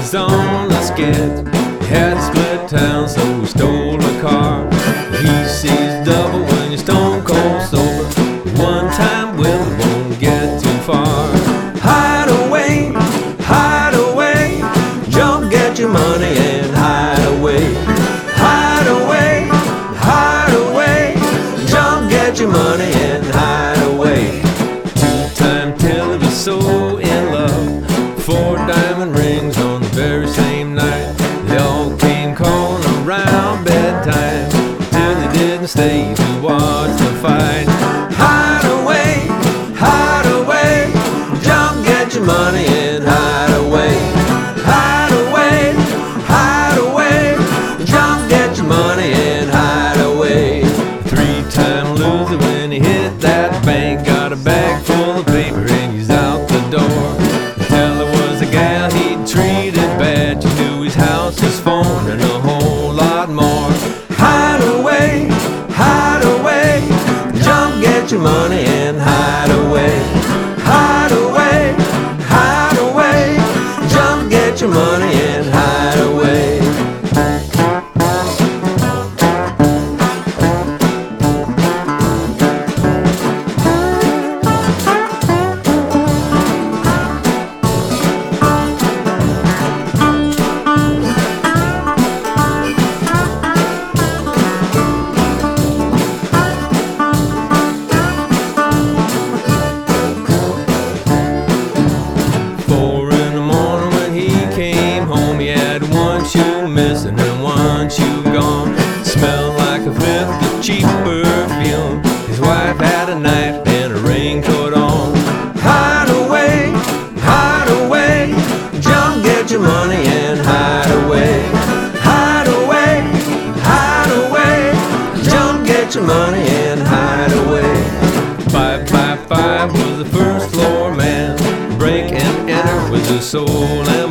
was on the skid. He had to split town, so he stole a car. He sees double when you're stone cold sober. One time Willie won't get too far. Hide away, jump, get your money and hide away. Hide away, jump, get your money and hide away. Two-time Tilly was so in love, 4 diamond rings on the very same night. They all came calling around bedtime, till they didn't stay to watch the fight. Hide away, jump, get your money and hide away. Hide away, jump, get your money and hide away. 3-time loser when he hit that bank, got a bag full of paper and he's out the door. Tell there was a gal he'd treated bad, she knew his house, his phone, and a whole lot more. Hide away, jump, get your money and hide away. Hide away, jump, get your money and hide away. Missing and one shoe gone. Smelled like a fifth of cheap perfume. His wife had a knife and a raincoat on. Hide away, jump, get your money and hide away. Hide away, jump, get your money and hide away. 555 was the first floor man. Break and enter was his soul.